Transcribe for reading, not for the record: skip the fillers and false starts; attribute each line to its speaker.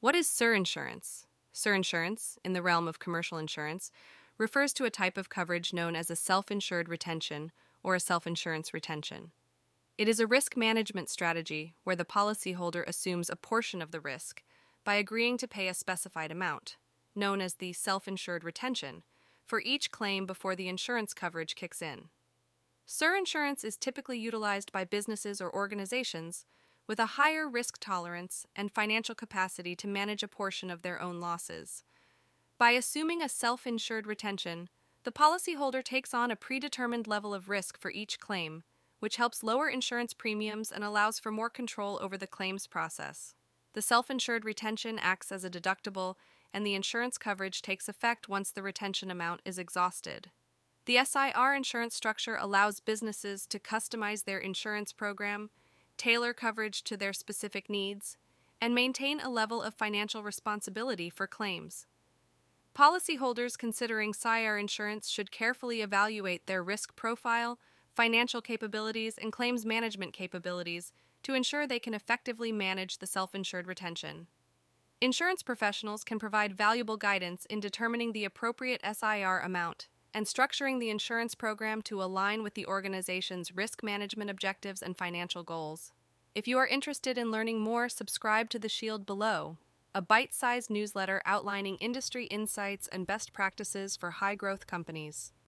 Speaker 1: What is surinsurance? Surinsurance, in the realm of commercial insurance, refers to a type of coverage known as a self-insured retention or a self-insurance retention. It is a risk management strategy where the policyholder assumes a portion of the risk by agreeing to pay a specified amount, known as the self-insured retention, for each claim before the insurance coverage kicks in. Surinsurance is typically utilized by businesses or organizations with a higher risk tolerance and financial capacity to manage a portion of their own losses. By assuming a self-insured retention, the policyholder takes on a predetermined level of risk for each claim, which helps lower insurance premiums and allows for more control over the claims process. The self-insured retention acts as a deductible, and the insurance coverage takes effect once the retention amount is exhausted. The SIR insurance structure allows businesses to customize their insurance program, tailor coverage to their specific needs, and maintain a level of financial responsibility for claims. Policyholders considering SIR insurance should carefully evaluate their risk profile, financial capabilities, and claims management capabilities to ensure they can effectively manage the self-insured retention. Insurance professionals can provide valuable guidance in determining the appropriate SIR amount and structuring the insurance program to align with the organization's risk management objectives and financial goals. If you are interested in learning more, subscribe to The Shield below, a bite-sized newsletter outlining industry insights and best practices for high-growth companies.